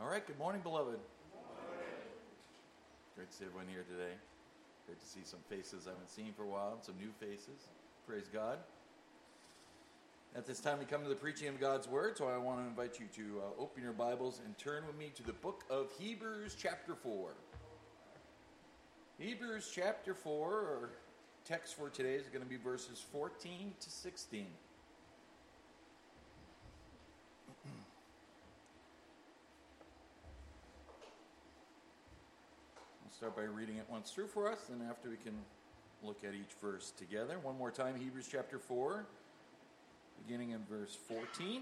All right, good morning, beloved. Great to see everyone here today. Great to see some faces I haven't seen for a while, and some new faces. Praise God. At this time, we come to the preaching of God's Word, so I want to invite you to open your Bibles and turn with me to the book of Hebrews chapter 4. Hebrews chapter 4, our text for today is going to be verses 14 to 16. Start by reading it once through for us, and after we can look at each verse together. One more time, Hebrews chapter 4, beginning in verse 14.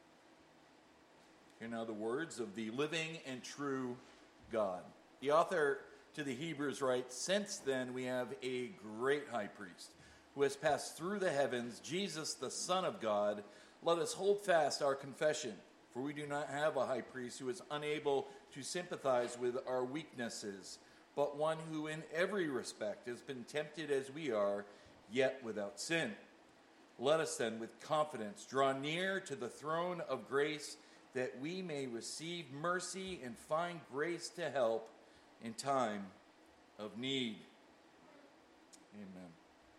Hear now the words of the living and true God. The author to the Hebrews writes, "Since then we have a great high priest who has passed through the heavens, Jesus the Son of God. Let us hold fast our confession, for we do not have a high priest who is unable to sympathize with our weaknesses, but one who in every respect has been tempted as we are, yet without sin. Let us then with confidence draw near to the throne of grace, that we may receive mercy and find grace to help in time of need." Amen.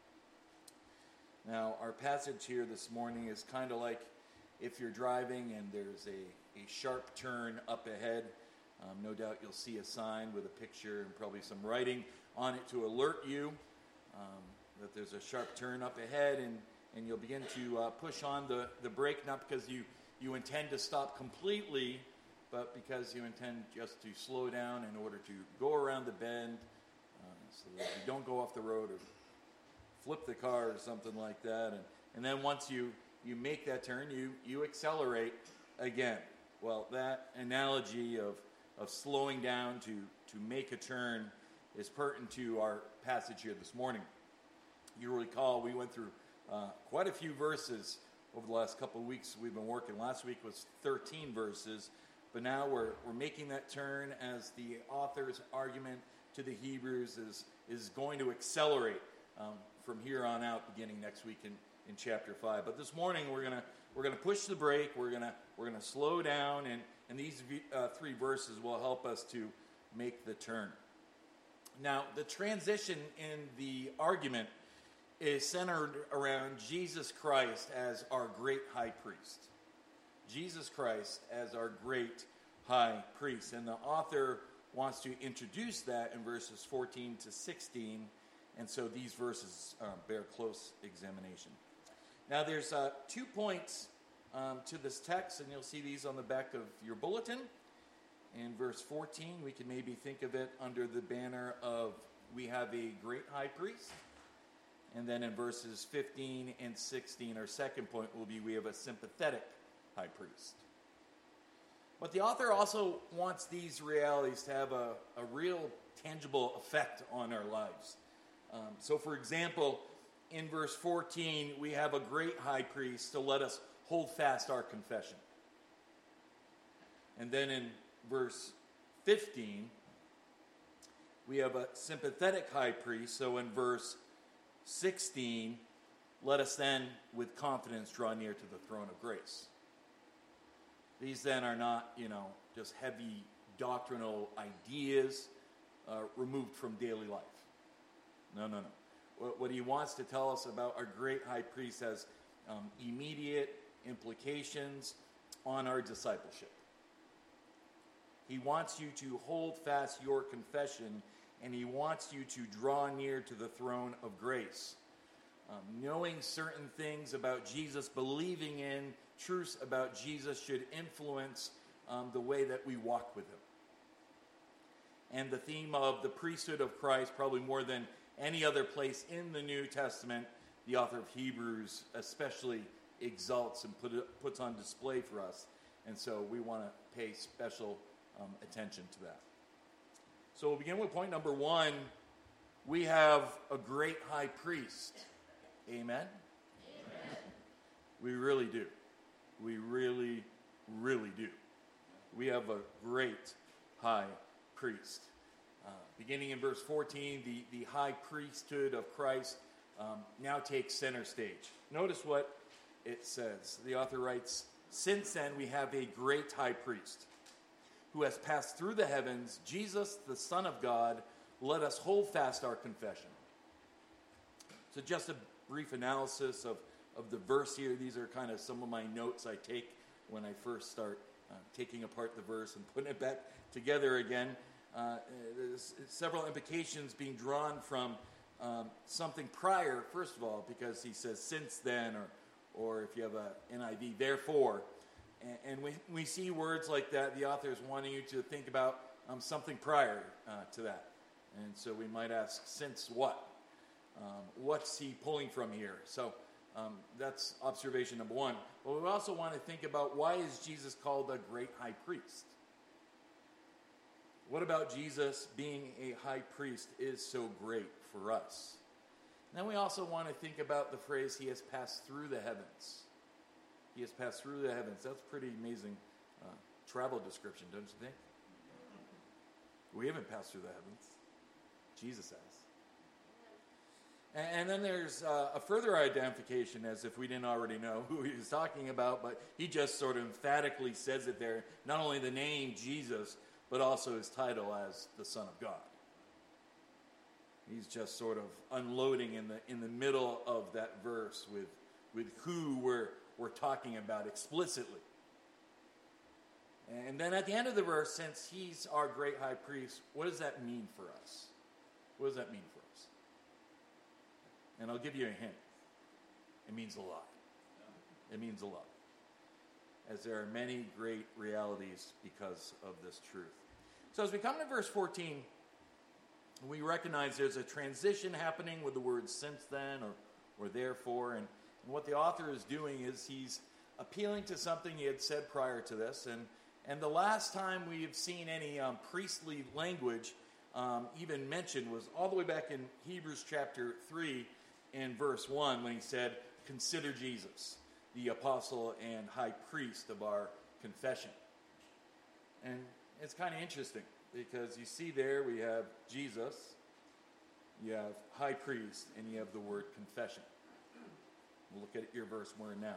Now, our passage here this morning is kind of like if you're driving and there's a sharp turn up ahead. No doubt you'll see a sign with a picture and probably some writing on it to alert you that there's a sharp turn up ahead, and you'll begin to push on the brake, not because you intend to stop completely, but because you intend just to slow down in order to go around the bend so that you don't go off the road or flip the car or something like that. And then once you make that turn, you accelerate again. Well, that analogy of slowing down to make a turn is pertinent to our passage here this morning. You recall we went through quite a few verses over the last couple of weeks we've been working. Last week was 13 verses, but now we're making that turn as the author's argument to the Hebrews is going to accelerate from here on out, beginning next week in chapter 5. But this morning we're gonna push the brake. We're gonna slow down, and these three verses will help us to make the turn. Now, the transition in the argument is centered around Jesus Christ as our great high priest. Jesus Christ as our great high priest. And the author wants to introduce that in verses 14 to 16, and so these verses bear close examination. Now, there's 2 points to this text, and you'll see these on the back of your bulletin. In verse 14, we can maybe think of it under the banner of we have a great high priest. And then in verses 15 and 16, our second point will be we have a sympathetic high priest. But the author also wants these realities to have a real tangible effect on our lives. So for example, in verse 14, we have a great high priest to let us hold fast our confession. And then in verse 15, we have a sympathetic high priest. So in verse 16, let us then with confidence draw near to the throne of grace. These then are not, just heavy doctrinal ideas removed from daily life. No. What he wants to tell us about our great high priest has immediate implications on our discipleship. He wants you to hold fast your confession, and he wants you to draw near to the throne of grace. Knowing certain things about Jesus, believing in truths about Jesus should influence the way that we walk with him. And the theme of the priesthood of Christ, probably more than any other place in the New Testament, the author of Hebrews especially exalts and puts on display for us. And so we want to pay special attention to that. So we'll begin with point number 1. We have a great high priest. Amen? Amen. We really do. We really, really do. We have a great high priest. Beginning in verse 14, the high priesthood of Christ now takes center stage. Notice what it says. The author writes, "Since then we have a great high priest who has passed through the heavens, Jesus, the Son of God, let us hold fast our confession. So just a brief analysis of the verse here. These are kind of some of my notes I take when I first start taking apart the verse and putting it back together again. There's several implications being drawn from something prior, first of all, because he says since then, or if you have a NIV, therefore. And we see words like that, the author is wanting you to think about something prior to that. And so we might ask, since what? What's he pulling from here? So that's observation number one. But we also want to think about, why is Jesus called a great high priest? What about Jesus being a high priest is so great for us? And then we also want to think about the phrase, he has passed through the heavens. He has passed through the heavens. That's a pretty amazing travel description, don't you think? We haven't passed through the heavens. Jesus has. And then there's a further identification, as if we didn't already know who he was talking about, but he just sort of emphatically says it there. Not only the name Jesus, but also his title as the Son of God. He's just sort of unloading in the middle of that verse with who we're talking about explicitly. And then at the end of the verse, since he's our great high priest, what does that mean for us? What does that mean for us? And I'll give you a hint. It means a lot. It means a lot. As there are many great realities because of this truth. So as we come to verse 14, we recognize there's a transition happening with the words since then or therefore. And what the author is doing is he's appealing to something he had said prior to this. And the last time we've seen any priestly language even mentioned was all the way back in Hebrews chapter 3 and verse 1, when he said, consider Jesus, the apostle and high priest of our confession. And it's kind of interesting, because you see there we have Jesus, you have high priest, and you have the word confession. We'll look at your verse more now.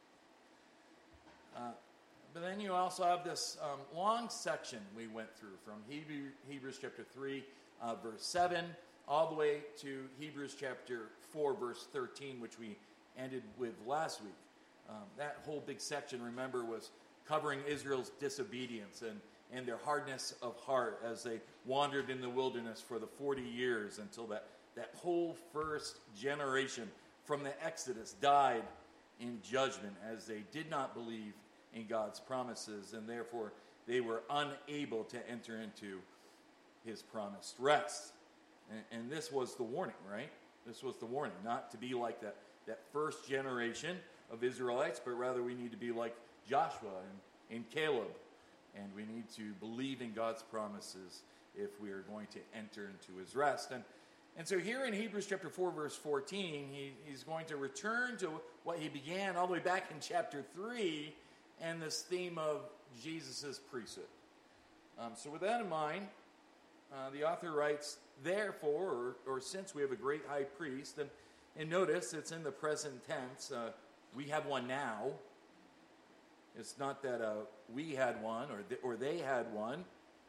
But then you also have this long section we went through from Hebrews chapter 3, verse 7, all the way to Hebrews chapter 4, verse 13, which we ended with last week. That whole big section, remember, was covering Israel's disobedience and their hardness of heart as they wandered in the wilderness for the 40 years until that whole first generation from the Exodus died in judgment, as they did not believe in God's promises, and therefore they were unable to enter into his promised rest. And this was the warning, right? This was the warning, not to be like that first generation of Israelites, but rather we need to be like Joshua and Caleb. And we need to believe in God's promises if we are going to enter into his rest. And so here in Hebrews chapter 4, verse 14, he's going to return to what he began all the way back in chapter 3, and this theme of Jesus' priesthood. So with that in mind, the author writes, therefore, or since we have a great high priest, and notice it's in the present tense, we have one now. It's not that we had one or they had one.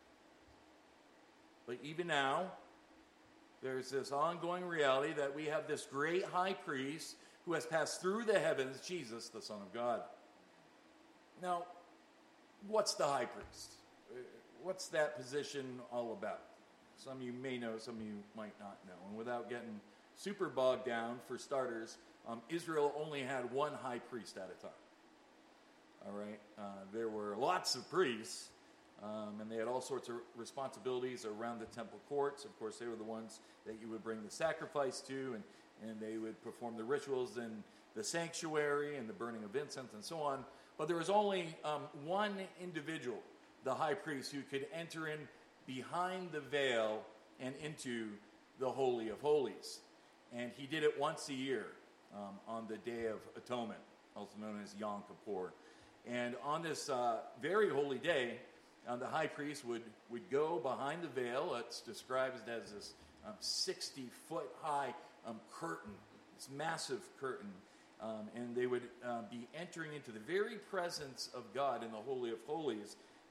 But even now, there's this ongoing reality that we have this great high priest who has passed through the heavens, Jesus, the Son of God. Now, what's the high priest? What's that position all about? Some of you may know, some of you might not know. And without getting super bogged down, for starters, Israel only had one high priest at a time. All right, there were lots of priests, and they had all sorts of responsibilities around the temple courts. Of course, they were the ones that you would bring the sacrifice to, and they would perform the rituals in the sanctuary and the burning of incense and so on. But there was only one individual, the high priest, who could enter in behind the veil and into the Holy of Holies. And he did it once a year on the Day of Atonement, also known as Yom Kippur. And on this very holy day, the high priest would go behind the veil. It's described as this 60-foot high curtain, this massive curtain. And they would be entering into the very presence of God in the Holy of Holies.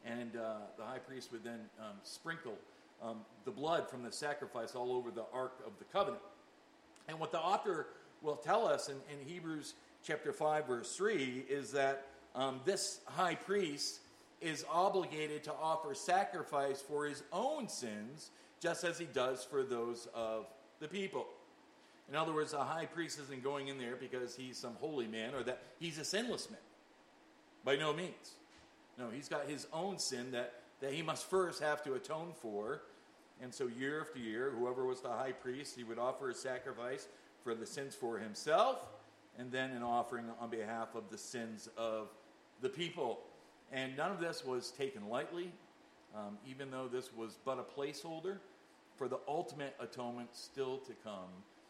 And the high priest would then sprinkle the blood from the sacrifice all over the Ark of the Covenant. And what the author will tell us in Hebrews chapter 5, verse 3, is that this high priest is obligated to offer sacrifice for his own sins, just as he does for those of the people. In other words, a high priest isn't going in there because he's some holy man or that he's a sinless man. By no means. No, he's got his own sin that he must first have to atone for. And so year after year, whoever was the high priest, he would offer a sacrifice for the sins for himself, and then an offering on behalf of the sins of the people. And none of this was taken lightly, even though this was but a placeholder for the ultimate atonement still to come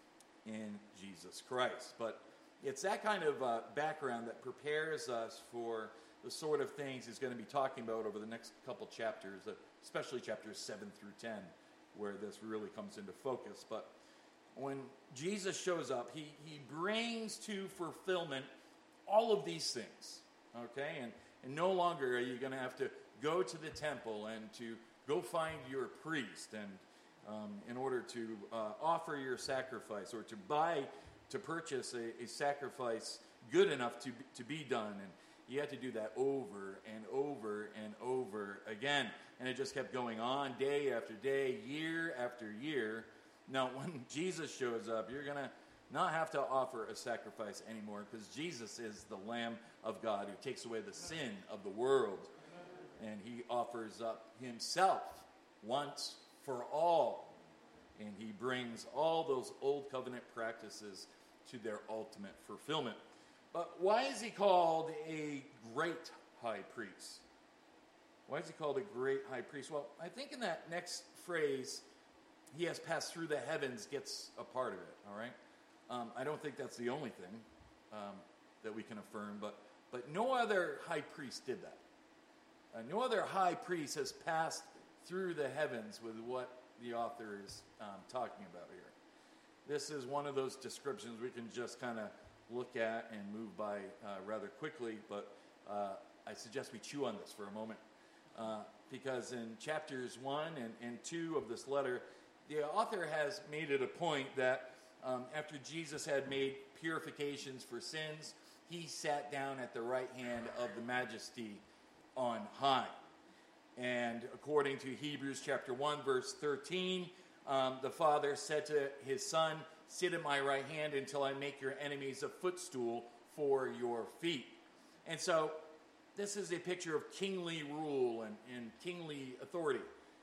in Jesus Christ. But it's that kind of background that prepares us for the sort of things he's going to be talking about over the next couple chapters, especially chapters 7 through 10, where this really comes into focus. But when Jesus shows up, he brings to fulfillment all of these things, okay? And no longer are you going to have to go to the temple and to go find your priest and in order to offer your sacrifice or to purchase a sacrifice good enough to be done. And you had to do that over and over and over again. And it just kept going on day after day, year after year. Now, when Jesus shows up, you're going to not have to offer a sacrifice anymore because Jesus is the Lamb of God who takes away the sin of the world. And he offers up himself once for all. And he brings all those old covenant practices to their ultimate fulfillment. But why is he called a great high priest? Why is he called a great high priest? Well, I think in that next phrase, he has passed through the heavens, gets a part of it, all right? I don't think that's the only thing that we can affirm, but no other high priest did that. No other high priest has passed through the heavens with what the author is talking about here. This is one of those descriptions we can just kind of look at and move by rather quickly, but I suggest we chew on this for a moment. Because in chapters 1 and 2 of this letter, the author has made it a point that after Jesus had made purifications for sins, he sat down at the right hand of the Majesty on high. And according to Hebrews chapter 1, verse 13, the Father said to his Son, "Sit at my right hand until I make your enemies a footstool for your feet." And so this is a picture of kingly rule and kingly authority.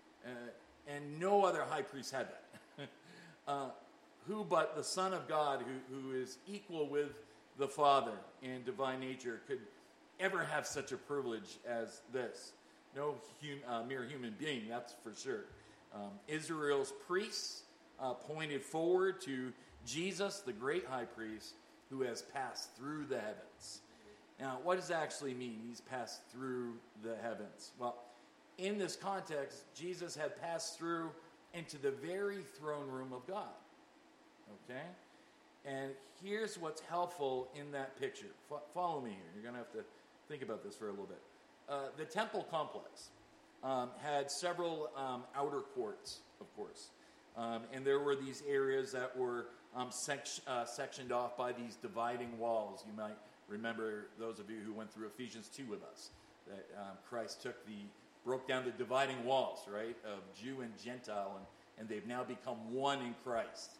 And no other high priest had that. Who but the Son of God, who is equal with the Father in divine nature, could ever have such a privilege as this? No mere human being, that's for sure. Israel's priests pointed forward to Jesus, the great high priest, who has passed through the heavens. Now, what does that actually mean? He's passed through the heavens. Well, in this context, Jesus had passed through into the very throne room of God. Okay? And here's what's helpful in that picture. Follow me here. You're going to have to think about this for a little bit. The temple complex had several outer courts, of course. And there were these areas that were sectioned off by these dividing walls. You might remember, those of you who went through Ephesians 2 with us, that Christ broke down the dividing walls, right, of Jew and Gentile, and they've now become one in Christ.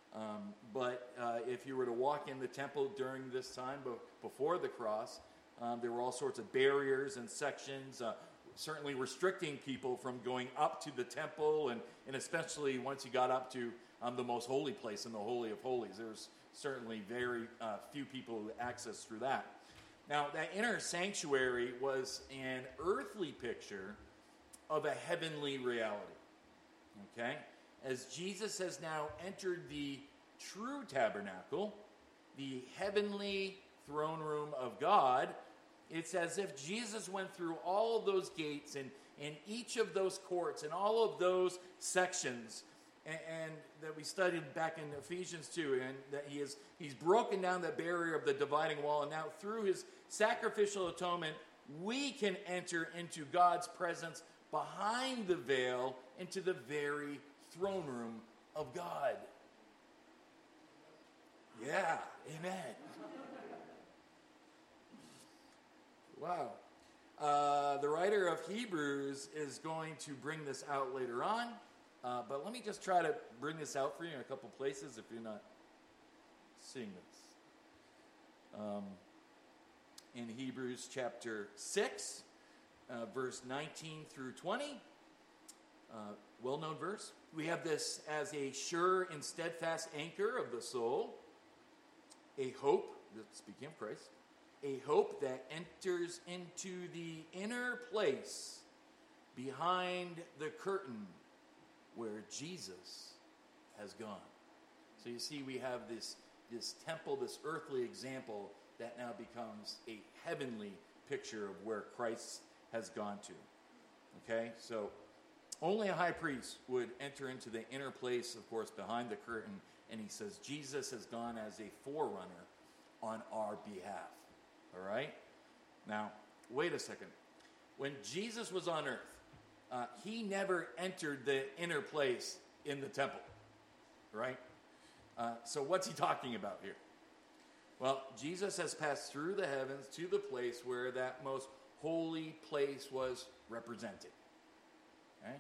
But if you were to walk in the temple during this time before the cross, there were all sorts of barriers and sections, certainly restricting people from going up to the temple, and especially once you got up to the most holy place in the Holy of Holies. There's certainly very few people who access through that. Now, that inner sanctuary was an earthly picture of a heavenly reality. Okay? As Jesus has now entered the true tabernacle, the heavenly throne room of God, it's as if Jesus went through all of those gates and each of those courts and all of those sections and that we studied back in Ephesians 2, and that he's broken down that barrier of the dividing wall, and now through his sacrificial atonement, we can enter into God's presence behind the veil into the very throne room of God. Yeah, amen. Wow. The writer of Hebrews is going to bring this out later on, but let me just try to bring this out for you in a couple places if you're not seeing this. In Hebrews chapter 6, verse 19 through 20, well-known verse. We have this as a sure and steadfast anchor of the soul, a hope, speaking of Christ, a hope that enters into the inner place behind the curtain where Jesus has gone. So you see, we have this temple, this earthly example that now becomes a heavenly picture of where Christ has gone to. Okay, so only a high priest would enter into the inner place, of course, behind the curtain, and he says Jesus has gone as a forerunner on our behalf. All right? Now, wait a second. When Jesus was on earth, he never entered the inner place in the temple. Right? So what's he talking about here? Well, Jesus has passed through the heavens to the place where that most holy place was represented. Okay?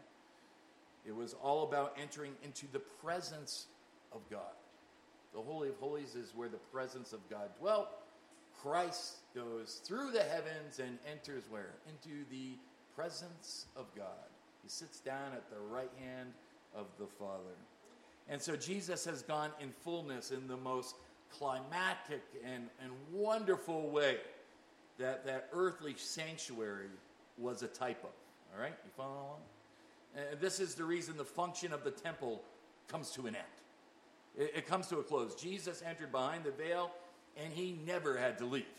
It was all about entering into the presence of God. The Holy of Holies is where the presence of God dwelt. Christ goes through the heavens and enters where? Into the presence of God. He sits down at the right hand of the Father. And so Jesus has gone in fullness in the most climactic and wonderful way that earthly sanctuary was a type of. All right? You follow along? This is the reason the function of the temple comes to an end. It comes to a close. Jesus entered behind the veil, and he never had to leave.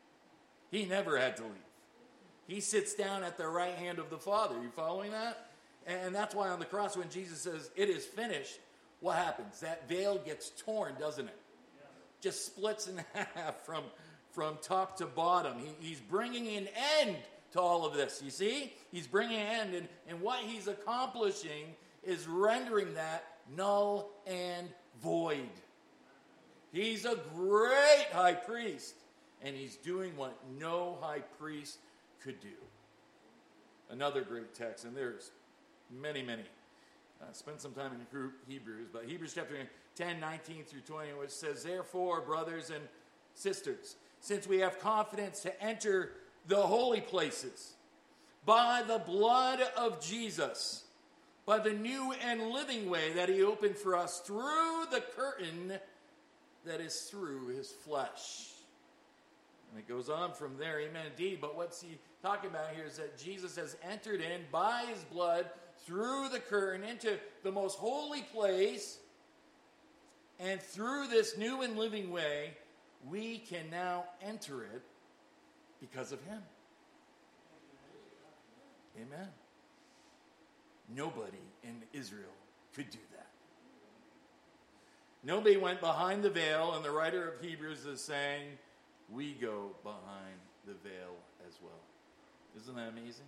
He never had to leave. He sits down at the right hand of the Father. You following that? And that's why on the cross when Jesus says, "It is finished," what happens? That veil gets torn, doesn't it? Yeah. Just splits in half from top to bottom. He's bringing an end to all of this. You see? He's bringing an end. And what he's accomplishing is rendering that null and void. He's a great high priest, and he's doing what no high priest could do. Another great text, and there's many. Spend some time in Hebrews, but Hebrews chapter 10, 19 through 20, which says, "Therefore, brothers and sisters, since we have confidence to enter the holy places by the blood of Jesus, by the new and living way that he opened for us through the curtain that is through his flesh." And it goes on from there, amen indeed. But what's he talking about here is that Jesus has entered in by his blood through the curtain into the most holy place. And through this new and living way, we can now enter it because of him. Amen. Nobody in Israel could do that. Nobody went behind the veil, and the writer of Hebrews is saying, we go behind the veil as well. Isn't that amazing?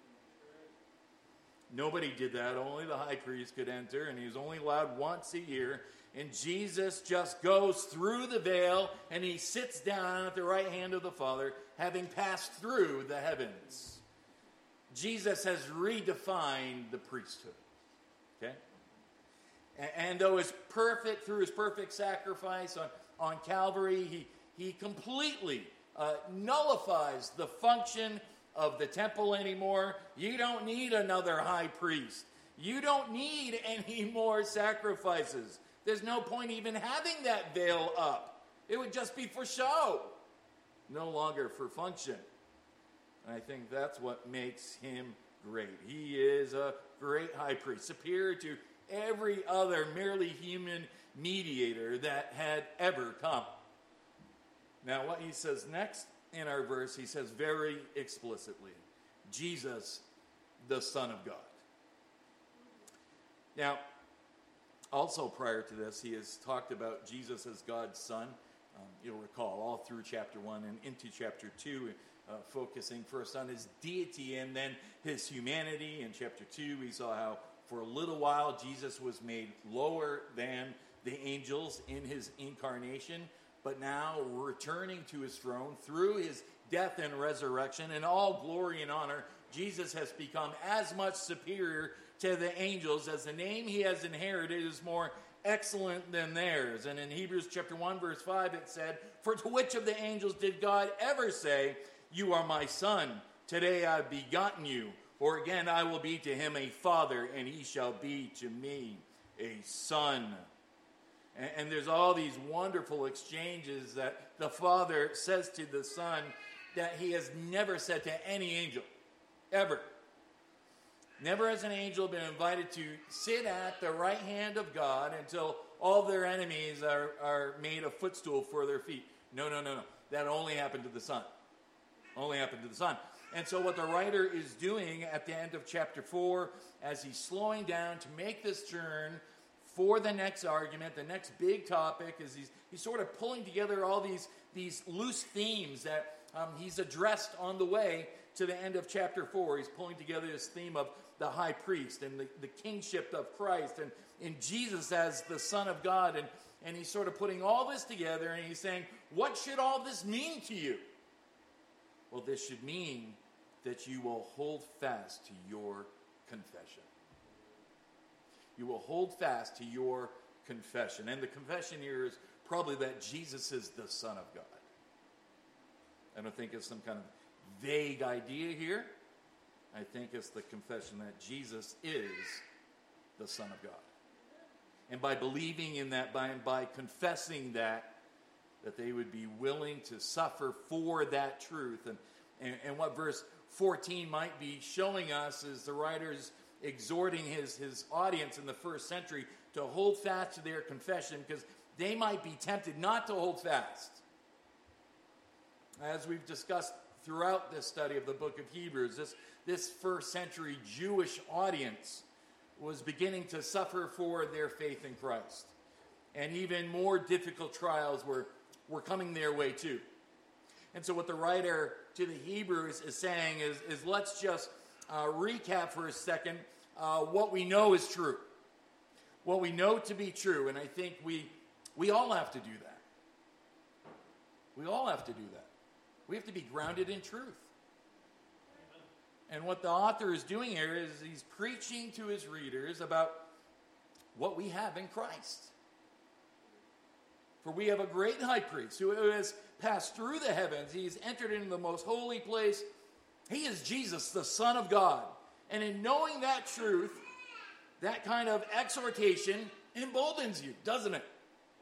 Nobody did that. Only the high priest could enter, and he was only allowed once a year. And Jesus just goes through the veil, and he sits down at the right hand of the Father, having passed through the heavens. Jesus has redefined the priesthood. Okay? And though through his perfect sacrifice on Calvary, he completely nullifies the function of the temple anymore. You don't need another high priest. You don't need any more sacrifices. There's no point even having that veil up. It would just be for show, no longer for function. And I think that's what makes him great. He is a great high priest, superior to every other merely human mediator that had ever come. Now, what he says next in our verse, he says very explicitly, Jesus, the Son of God. Now, also prior to this, he has talked about Jesus as God's Son. You'll recall all through chapter 1 and into chapter 2, focusing first on his deity and then his humanity. In chapter 2, we saw how for a little while Jesus was made lower than the angels in his incarnation, but now returning to his throne through his death and resurrection in all glory and honor, Jesus has become as much superior to the angels as the name he has inherited is more excellent than theirs. And in Hebrews chapter 1, verse 5, it said, "For to which of the angels did God ever say, 'You are my son, today I have begotten you'? Or again, 'I will be to him a father, and he shall be to me a son'?" And there's all these wonderful exchanges that the Father says to the Son that he has never said to any angel, ever. Never has an angel been invited to sit at the right hand of God until all their enemies are made a footstool for their feet. No. That only happened to the Son. Only happened to the Son. And so what the writer is doing at the end of chapter 4, as he's slowing down to make this turn for the next argument, the next big topic, is he's sort of pulling together all these loose themes that he's addressed on the way to the end of chapter 4. He's pulling together this theme of the high priest and the kingship of Christ and in Jesus as the Son of God. And he's sort of putting all this together and he's saying, what should all this mean to you? Well, this should mean that you will hold fast to your confession. You will hold fast to your confession. And the confession here is probably that Jesus is the Son of God. I don't think it's some kind of vague idea here. I think it's the confession that Jesus is the Son of God. And by believing in that, by confessing that they would be willing to suffer for that truth. And what verse 14 might be showing us is the writer's exhorting his audience in the first century to hold fast to their confession because they might be tempted not to hold fast. As we've discussed throughout this study of the book of Hebrews, this first century Jewish audience was beginning to suffer for their faith in Christ. And even more difficult trials were coming their way too. And so what the writer to the Hebrews is saying is let's just recap for a second what we know is true. What we know to be true. And I think we all have to do that. We all have to do that. We have to be grounded in truth. And what the author is doing here is he's preaching to his readers about what we have in Christ. For we have a great high priest who has passed through the heavens. He's entered into the most holy place. He is Jesus, the Son of God. And in knowing that truth, that kind of exhortation emboldens you, doesn't it?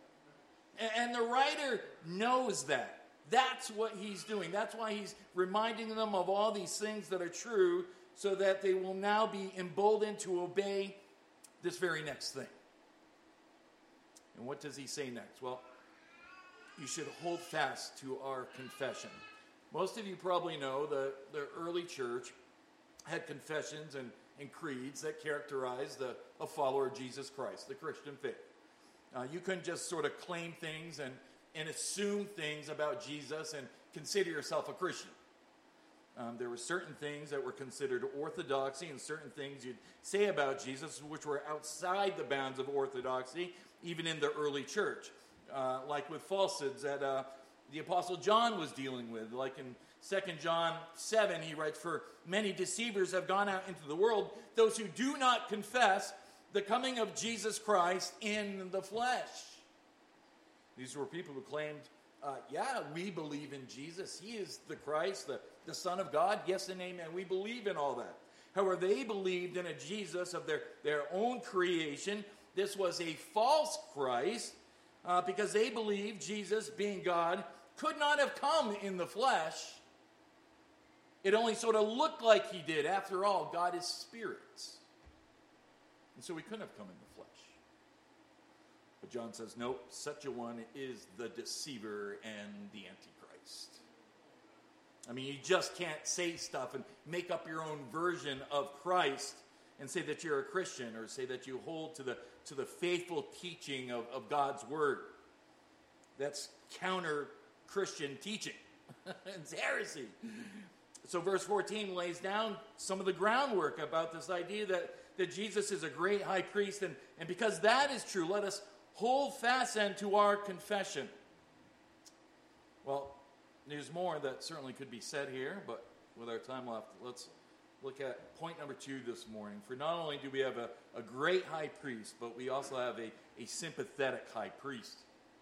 And the writer knows that. That's what he's doing. That's why he's reminding them of all these things that are true so that they will now be emboldened to obey this very next thing. And what does he say next? Well, you should hold fast to our confession. Most of you probably know the early church had confessions and creeds that characterized a follower of Jesus Christ, the Christian faith. You couldn't just sort of claim things and assume things about Jesus and consider yourself a Christian. There were certain things that were considered orthodoxy and certain things you'd say about Jesus which were outside the bounds of orthodoxy, even in the early church. Like with falsehoods that the Apostle John was dealing with. Like in 2 John 7, he writes, "For many deceivers have gone out into the world, those who do not confess the coming of Jesus Christ in the flesh." These were people who claimed, we believe in Jesus. He is the Christ, the Son of God. Yes and amen. We believe in all that. However, they believed in a Jesus of their own creation. This was a false Christ because they believed Jesus, being God, could not have come in the flesh. It only sort of looked like he did. After all, God is spirit. And so he couldn't have come in the flesh. But John says, nope, such a one is the deceiver and the Antichrist. I mean, you just can't say stuff and make up your own version of Christ and say that you're a Christian or say that you hold to the faithful teaching of God's Word. That's counter-Christian teaching. It's heresy. So verse 14 lays down some of the groundwork about this idea that Jesus is a great high priest. And because that is true, let us hold fast then to our confession. Well, there's more that certainly could be said here, but with our time left, let's look at point number 2 this morning. For not only do we have a great high priest, but we also have a sympathetic high priest.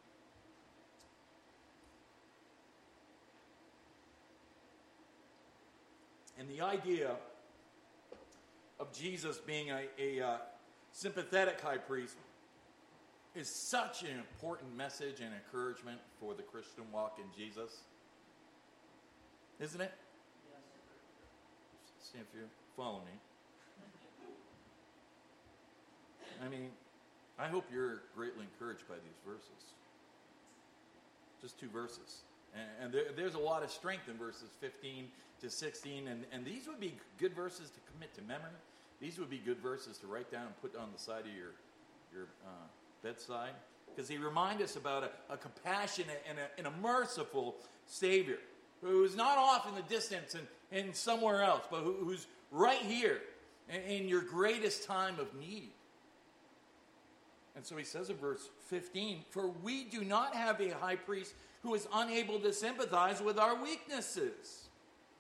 And the idea of Jesus being a sympathetic high priest is such an important message and encouragement for the Christian walk in Jesus. Isn't it? Yes. See if you follow me. I mean, I hope you're greatly encouraged by these verses. Just 2 verses. And there's a lot of strength in verses 15 to 16. And these would be good verses to commit to memory. These would be good verses to write down and put on the side of your bedside. Because they remind us about a compassionate and a merciful Savior who is not off in the distance and somewhere else, but who's right here in your greatest time of need. And so he says in verse 15, "For we do not have a high priest who is unable to sympathize with our weaknesses."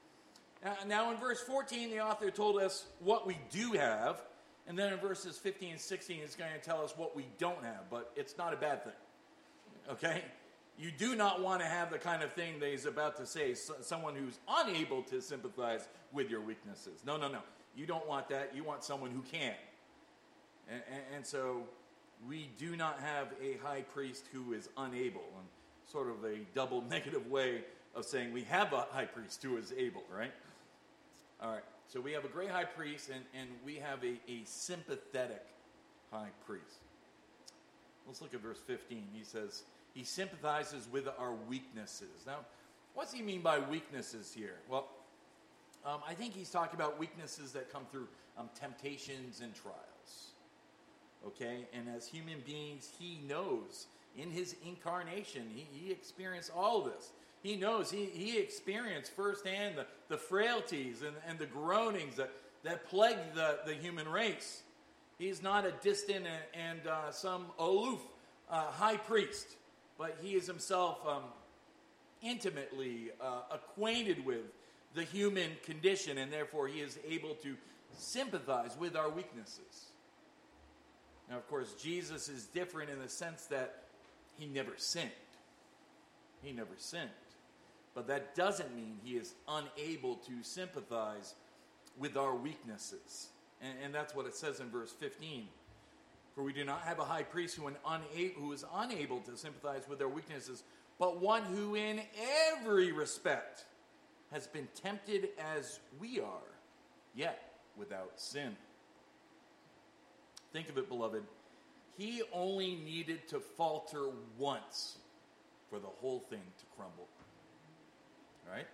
Now in verse 14, the author told us what we do have. And then in verses 15 and 16, it's going to tell us what we don't have. But it's not a bad thing. Okay? You do not want to have the kind of thing that he's about to say, someone who's unable to sympathize with your weaknesses. No. You don't want that. You want someone who can. And so we do not have a high priest who is unable. And sort of a double negative way of saying we have a high priest who is able, right? All right. So we have a great high priest, and we have a sympathetic high priest. Let's look at verse 15. He says, he sympathizes with our weaknesses. Now, what's he mean by weaknesses here? Well, I think he's talking about weaknesses that come through temptations and trials. Okay? And as human beings, he knows in his incarnation, he experienced all of this. He knows, he experienced firsthand the frailties and the groanings that plague the human race. He's not a distant and some aloof high priest, but he is himself intimately acquainted with the human condition, and therefore he is able to sympathize with our weaknesses. Now, of course, Jesus is different in the sense that he never sinned. He never sinned. But that doesn't mean he is unable to sympathize with our weaknesses. And that's what it says in verse 15. For we do not have a high priest who is unable to sympathize with our weaknesses, but one who in every respect has been tempted as we are, yet without sin. Think of it, beloved. He only needed to falter once for the whole thing to crumble. Right?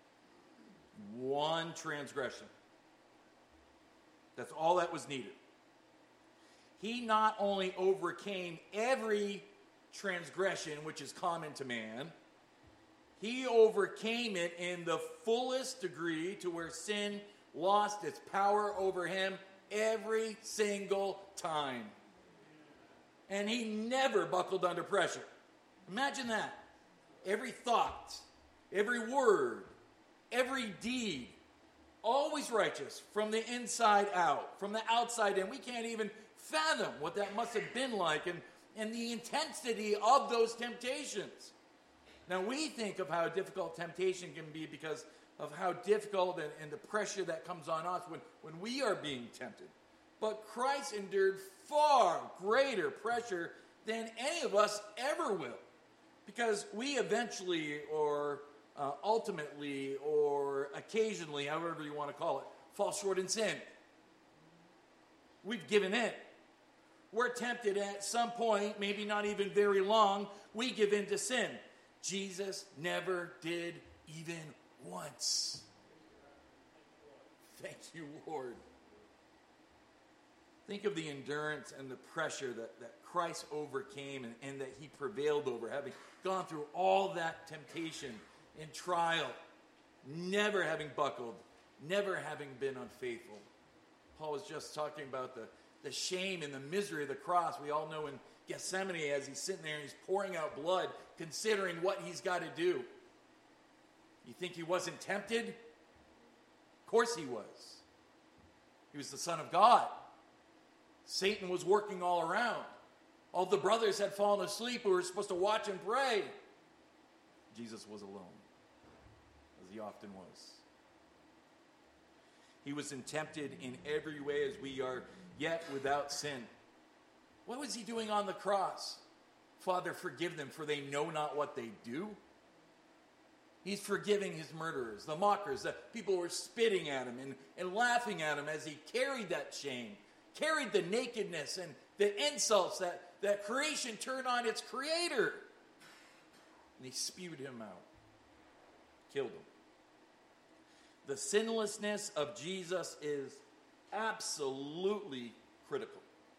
One transgression. That's all that was needed. He not only overcame every transgression which is common to man, he overcame it in the fullest degree to where sin lost its power over him every single time. And he never buckled under pressure. Imagine that. Every thought, every word, every deed, always righteous from the inside out, from the outside in. We can't even fathom what that must have been like and the intensity of those temptations. Now, we think of how difficult temptation can be because of how difficult and the pressure that comes on us when we are being tempted. But Christ endured far greater pressure than any of us ever will. Because we eventually, or ultimately, or occasionally, however you want to call it, fall short in sin. We've given in. We're tempted at some point, maybe not even very long, we give in to sin. Jesus never did even once. Thank you, Lord. Think of the endurance and the pressure that Christ overcame and that he prevailed over, having gone through all that temptation in trial, never having buckled, never having been unfaithful. Paul was just talking about the shame and the misery of the cross. We all know in Gethsemane as he's sitting there and he's pouring out blood, considering what he's got to do. You think he wasn't tempted? Of course he was. He was the Son of God. Satan was working all around. All the brothers had fallen asleep who were supposed to watch and pray. Jesus was alone, as he often was. He was tempted in every way as we are, yet without sin. What was he doing on the cross? Father, forgive them, for they know not what they do. He's forgiving his murderers, the mockers, the people who were spitting at him and laughing at him as he carried that shame, carried the nakedness and the insults that creation turned on its creator. And he spewed him out, killed him. The sinlessness of Jesus is absolutely critical.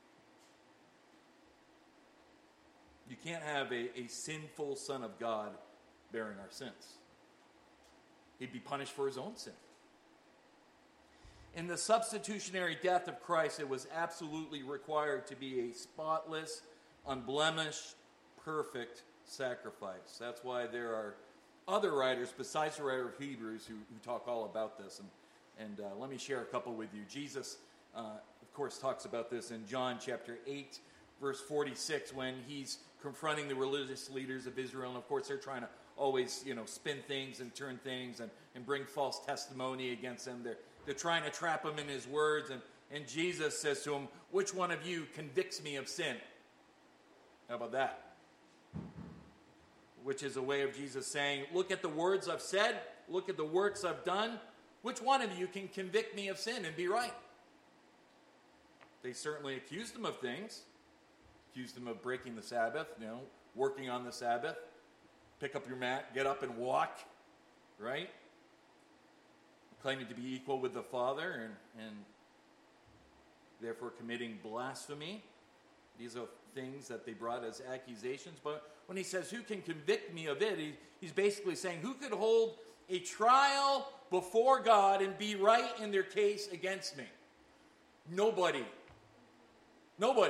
You can't have a sinful Son of God bearing our sins. He'd be punished for his own sin. In the substitutionary death of Christ, it was absolutely required to be a spotless, unblemished, perfect sacrifice. That's why there are other writers besides the writer of Hebrews who talk all about this. And let me share a couple with you. Jesus, of course, talks about this in John chapter 8, verse 46, when he's confronting the religious leaders of Israel. And, of course, they're trying to always, spin things and turn things and bring false testimony against him. They're trying to trap him in his words. And Jesus says to him, which one of you convicts me of sin? How about that? Which is a way of Jesus saying, look at the words I've said. Look at the works I've done. Which one of you can convict me of sin and be right? They certainly accused him of things. Accused him of breaking the Sabbath, working on the Sabbath. Pick up your mat, get up and walk, right? Claiming to be equal with the Father and therefore committing blasphemy. These are things that they brought as accusations. But when he says, who can convict me of it, he's basically saying, who could hold a trial before God and be right in their case against me? Nobody. Nobody.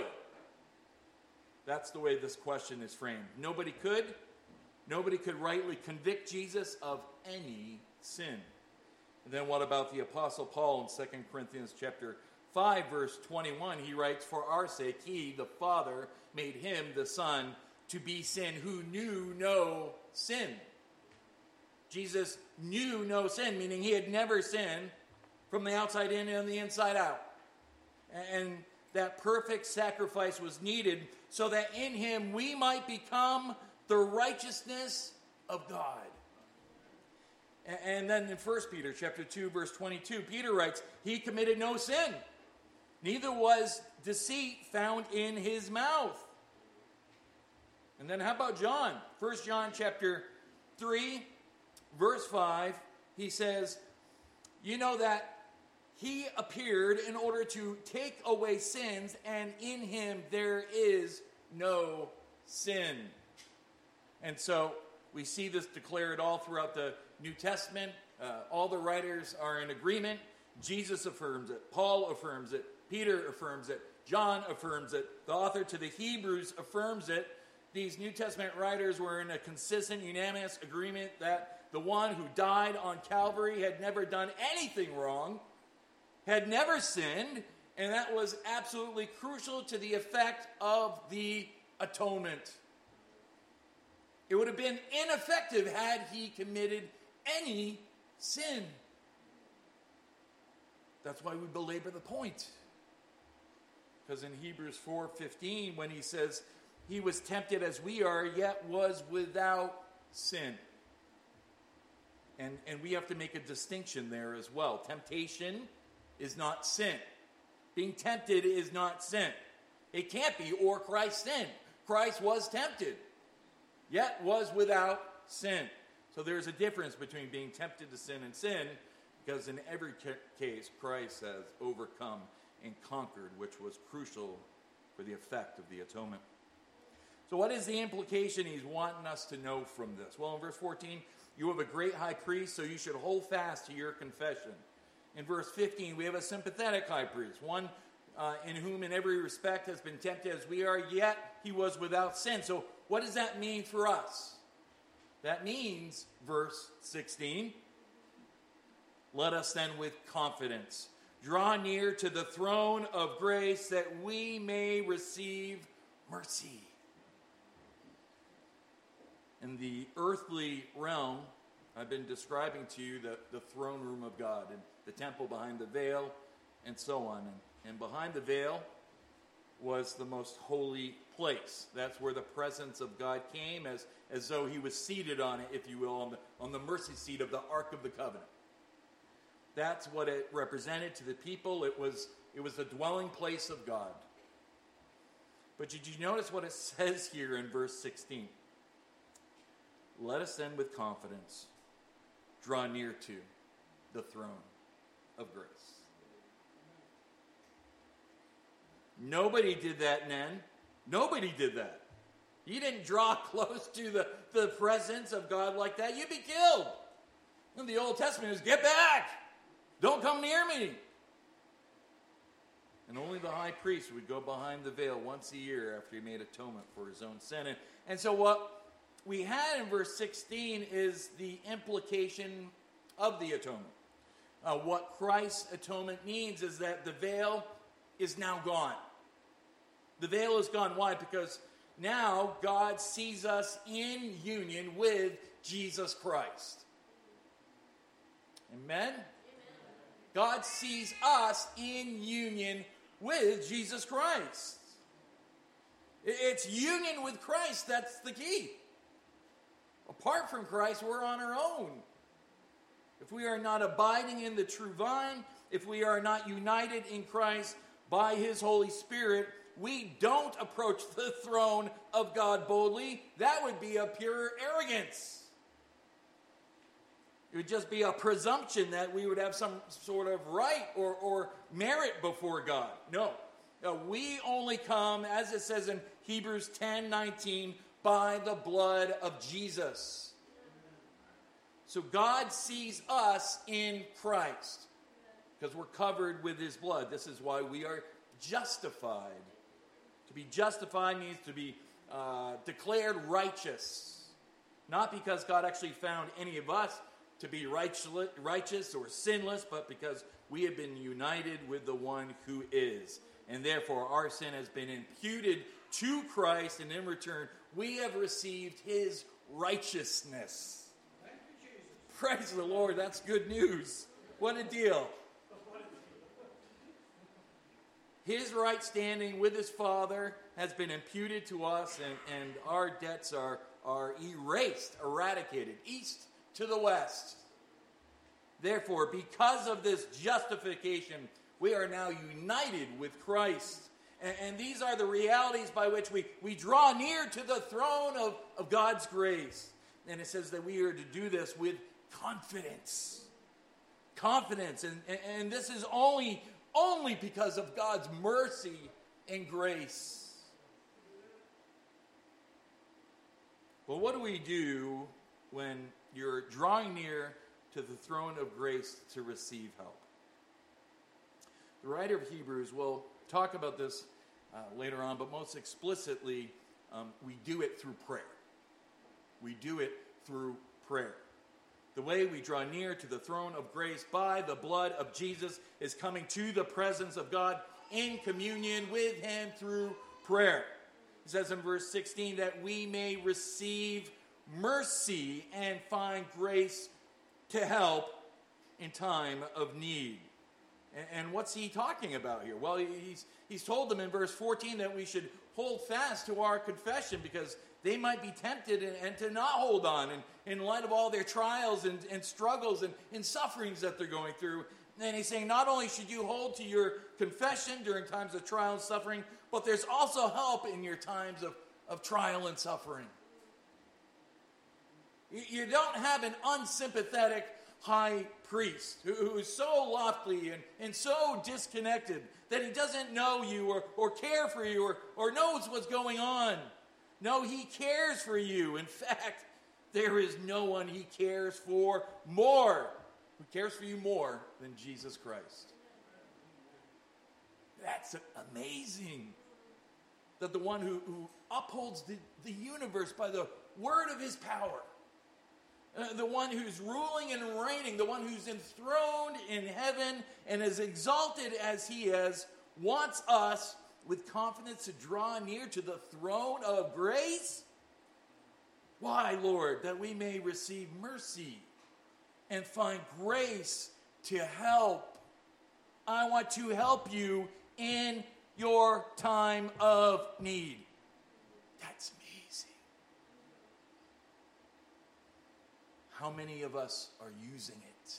That's the way this question is framed. Nobody could. Nobody could rightly convict Jesus of any sin. And then what about the Apostle Paul in 2 Corinthians chapter 5, verse 21? He writes, for our sake, he, the Father, made him, the Son, to be sin who knew no sin. Jesus knew no sin, meaning he had never sinned from the outside in and the inside out. And that perfect sacrifice was needed so that in him we might become the righteousness of God. And then in 1 Peter chapter 2, verse 22, Peter writes, he committed no sin, neither was deceit found in his mouth. And then how about John? 1 John chapter 3, verse 5, he says, you know that he appeared in order to take away sins, and in him there is no sin. And so we see this declared all throughout the New Testament. All the writers are in agreement. Jesus affirms it. Paul affirms it. Peter affirms it. John affirms it. The author to the Hebrews affirms it. These New Testament writers were in a consistent, unanimous agreement that the one who died on Calvary had never done anything wrong, had never sinned, and that was absolutely crucial to the effect of the atonement. It would have been ineffective had he committed any sin. That's why we belabor the point. Because in Hebrews 4:15, when he says, he was tempted as we are, yet was without sin. And we have to make a distinction there as well. Temptation is not sin. Being tempted is not sin. It can't be, or Christ sinned. Christ was tempted, yet was without sin. So there's a difference between being tempted to sin and sin, because in every case, Christ has overcome and conquered, which was crucial for the effect of the atonement. So what is the implication he's wanting us to know from this? Well, in verse 14, You have a great high priest, so you should hold fast to your confession. In verse 15, we have a sympathetic high priest, one in whom in every respect has been tempted as we are, yet he was without sin. So what does that mean for us? That means, verse 16, let us then with confidence draw near to the throne of grace that we may receive mercy. In the earthly realm, I've been describing to you the throne room of God and the temple behind the veil and so on. And behind the veil was the most holy place. That's where the presence of God came as though he was seated on it, if you will, on the mercy seat of the Ark of the Covenant. That's what it represented to the people. It was the dwelling place of God. But did you notice what it says here in verse 16? Let us then with confidence draw near to the throne of grace. Nobody did that then. Nobody did that. You didn't draw close to the presence of God like that. You'd be killed. In the Old Testament is get back. Don't come near me. And only the high priest would go behind the veil once a year after he made atonement for his own sin. And so what we had in verse 16 is the implication of the atonement. What Christ's atonement means is that the veil is now gone. The veil is gone. Why? Because now God sees us in union with Jesus Christ. Amen? God sees us in union with Jesus Christ. It's union with Christ that's the key. Apart from Christ, we're on our own. If we are not abiding in the true vine, if we are not united in Christ by his Holy Spirit, we don't approach the throne of God boldly. That would be a pure arrogance. It would just be a presumption that we would have some sort of right or merit before God. No. We only come, as it says in Hebrews 10:19, by the blood of Jesus. So God sees us in Christ because we're covered with his blood. This is why we are justified. To be justified means to be declared righteous. Not because God actually found any of us to be righteous or sinless, but because we have been united with the one who is. And therefore our sin has been imputed to Christ, and in return we have received his righteousness. Thank you, Jesus. Praise the Lord, that's good news. What a deal. His right standing with his Father has been imputed to us, and our debts are erased, eradicated, east to the west. Therefore, because of this justification, we are now united with Christ. And these are the realities by which we draw near to the throne of God's grace. And it says that we are to do this with confidence. Confidence. And this is only because of God's mercy and grace. But what do we do when you're drawing near to the throne of grace to receive help? The writer of Hebrews will talk about this later on, but most explicitly, we do it through prayer. We do it through prayer. The way we draw near to the throne of grace by the blood of Jesus is coming to the presence of God in communion with him through prayer. It says in verse 16 that we may receive mercy and find grace to help in time of need. And what's he talking about here? Well, he's told them in verse 14 that we should hold fast to our confession because they might be tempted and to not hold on in light of all their trials and struggles and sufferings that they're going through. And he's saying not only should you hold to your confession during times of trial and suffering, but there's also help in your times of trial and suffering. You don't have an unsympathetic high priest who is so lofty and so disconnected that he doesn't know you or care for you or knows what's going on. No, he cares for you. In fact, There is no one he cares for more, who cares for you more than Jesus Christ. That's amazing. That the one who upholds the universe by the word of his power, the one who's ruling and reigning, the one who's enthroned in heaven and as exalted as he is, wants us with confidence to draw near to the throne of grace. Why, Lord? That we may receive mercy and find grace to help. I want to help you in your time of need. That's amazing. How many of us are using it?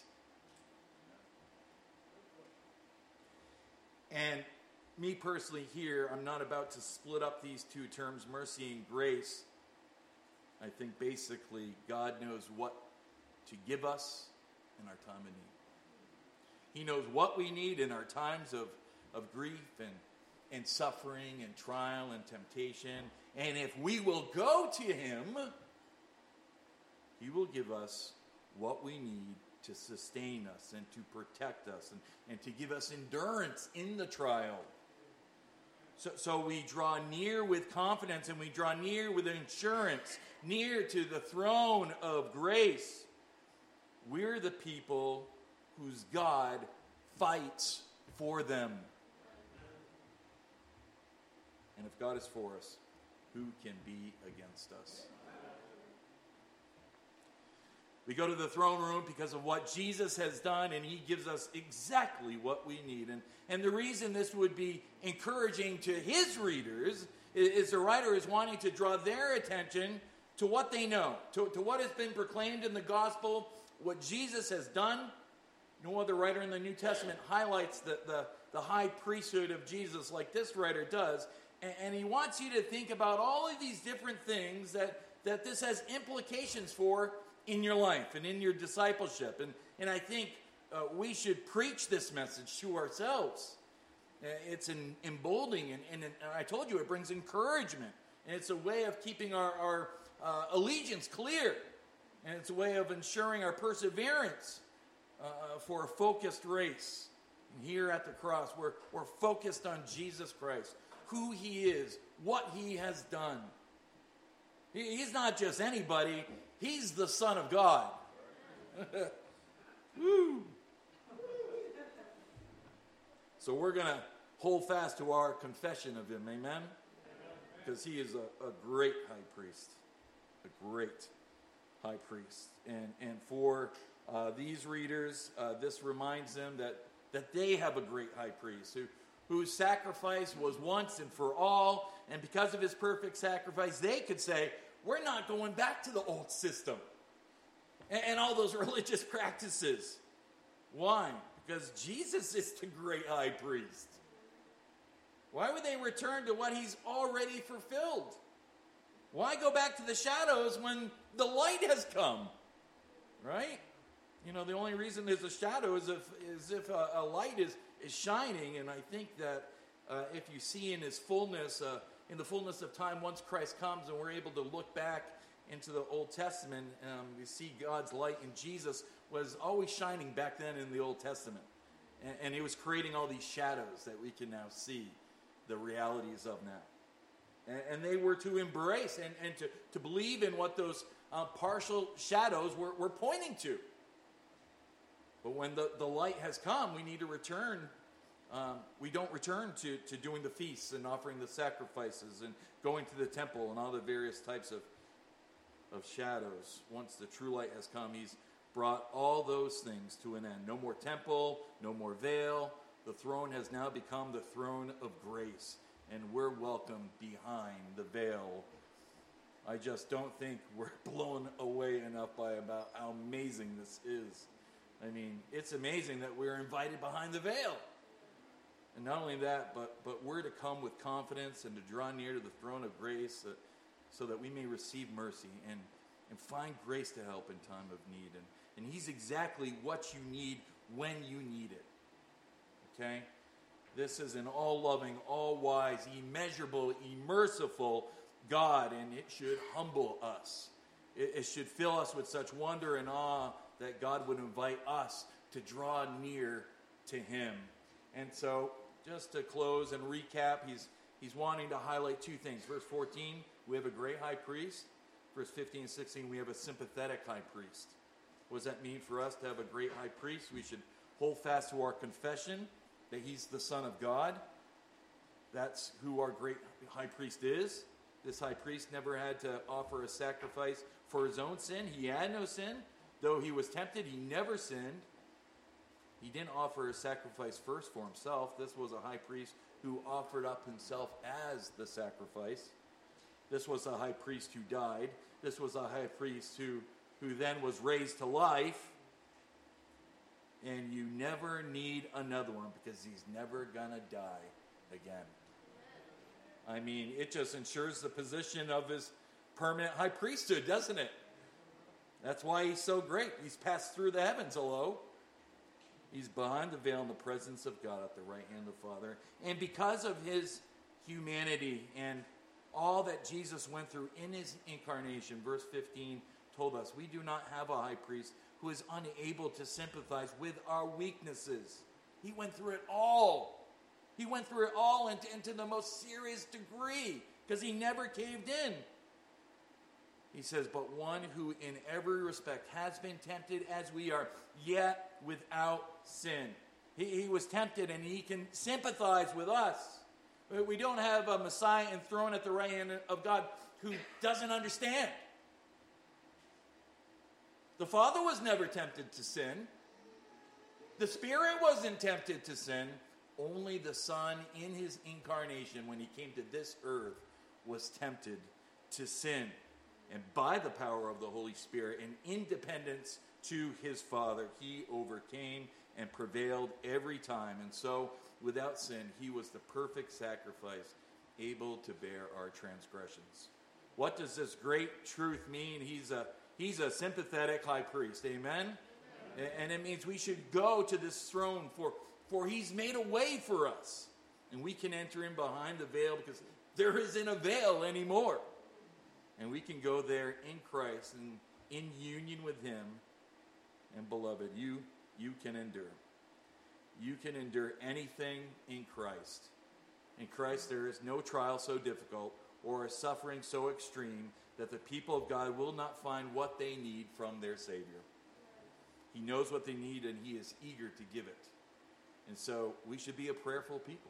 And me personally here, I'm not about to split up these two terms, mercy and grace. I think basically God knows what to give us in our time of need. He knows what we need in our times of grief and suffering and trial and temptation. And if we will go to him, he will give us what we need to sustain us and to protect us and to give us endurance in the trial. So we draw near with confidence and we draw near with assurance, near to the throne of grace. We're the people whose God fights for them. And if God is for us, who can be against us? We go to the throne room because of what Jesus has done, and he gives us exactly what we need. And the reason this would be encouraging to his readers is the writer is wanting to draw their attention to what they know, to what has been proclaimed in the gospel, what Jesus has done. No other writer in the New Testament highlights the high priesthood of Jesus like this writer does. And he wants you to think about all of these different things that this has implications for in your life and in your discipleship. And I think we should preach this message to ourselves. It's an emboldening, and I told you it brings encouragement. And it's a way of keeping our allegiance clear. And it's a way of ensuring our perseverance for a focused race. And here at the cross, we're focused on Jesus Christ, who he is, what he has done. He's not just anybody. He's the Son of God. Woo! So we're going to hold fast to our confession of him, amen? Because he is a great high priest. A great high priest. And for these readers, this reminds them that they have a great high priest whose sacrifice was once and for all. And because of his perfect sacrifice, they could say, we're not going back to the old system and all those religious practices. Why? Because Jesus is the great high priest. Why would they return to what he's already fulfilled? Why go back to the shadows when the light has come? Right? You know, the only reason there's a shadow is if a light is shining. And I think that if you see in his fullness, in the fullness of time, once Christ comes and we're able to look back into the Old Testament, we see God's light in Jesus was always shining back then in the Old Testament. And he was creating all these shadows that we can now see the realities of now. And they were to embrace and to believe in what those partial shadows were pointing to. But when the light has come, we need to return. We don't return to doing the feasts and offering the sacrifices and going to the temple and all the various types of shadows. Once the true light has come, he's brought all those things to an end. No more temple, no more veil. The throne has now become the throne of grace, and we're welcome behind the veil. I just don't think we're blown away enough by about how amazing this is. I mean, it's amazing that we're invited behind the veil. And not only that, but we're to come with confidence and to draw near to the throne of grace so that we may receive mercy and find grace to help in time of need. And he's exactly what you need when you need it. Okay? This is an all-loving, all-wise, immeasurable, immerciful God, and it should humble us. It should fill us with such wonder and awe that God would invite us to draw near to him. And so, just to close and recap, he's wanting to highlight two things. Verse 14, we have a great high priest. Verse 15 and 16, we have a sympathetic high priest. What does that mean for us to have a great high priest? We should hold fast to our confession that he's the Son of God. That's who our great high priest is. This high priest never had to offer a sacrifice for his own sin. He had no sin. Though he was tempted, he never sinned. He didn't offer a sacrifice first for himself. This was a high priest who offered up himself as the sacrifice. This was a high priest who died. This was a high priest who then was raised to life. And you never need another one because he's never going to die again. I mean, it just ensures the position of his permanent high priesthood, doesn't it? That's why he's so great. He's passed through the heavens, hello. He's behind the veil in the presence of God at the right hand of the Father. And because of his humanity and all that Jesus went through in his incarnation, verse 15 told us, we do not have a high priest who is unable to sympathize with our weaknesses. He went through it all. He went through it all and to the most serious degree because he never caved in. He says, but one who in every respect has been tempted as we are, yet without sin. He was tempted and he can sympathize with us. We don't have a Messiah enthroned at the right hand of God who doesn't understand. The Father was never tempted to sin. The Spirit wasn't tempted to sin. Only the Son in his incarnation, when he came to this earth, was tempted to sin. And by the power of the Holy Spirit and independence to his Father, he overcame and prevailed every time. And so, without sin, he was the perfect sacrifice, able to bear our transgressions. What does this great truth mean? He's a sympathetic high priest. Amen? And it means we should go to this throne for he's made a way for us. And we can enter in behind the veil because there isn't a veil anymore. And we can go there in Christ and in union with him. And beloved, you can endure. You can endure anything in Christ. In Christ there is no trial so difficult or a suffering so extreme that the people of God will not find what they need from their Savior. He knows what they need and he is eager to give it. And so we should be a prayerful people.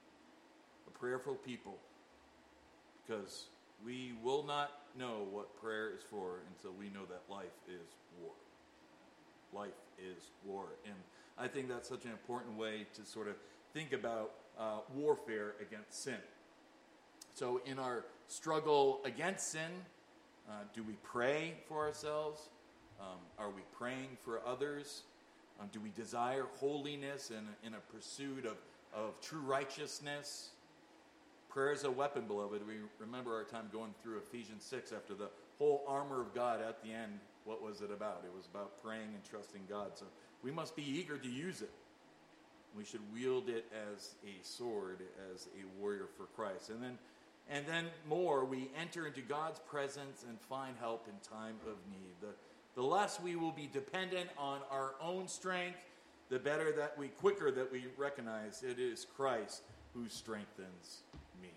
A prayerful people. Because we will not know what prayer is for until we know that life is war. Life is war. And I think that's such an important way to sort of think about warfare against sin. So in our struggle against sin, do we pray for ourselves? Are we praying for others? Do we desire holiness and in a pursuit of true righteousness? Prayer is a weapon, beloved. We remember our time going through Ephesians 6 after the whole armor of God at the end. What was it about? It was about praying and trusting God. So we must be eager to use it. We should wield it as a sword, as a warrior for Christ. And then more, we enter into God's presence and find help in time of need. The less we will be dependent on our own strength, the quicker that we recognize it is Christ who strengthens me.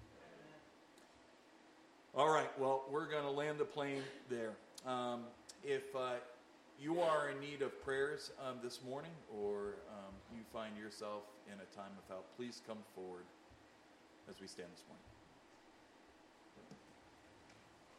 All right, well, we're going to land the plane there. If you are in need of prayers this morning, or you find yourself in a time of help, please come forward as we stand this morning.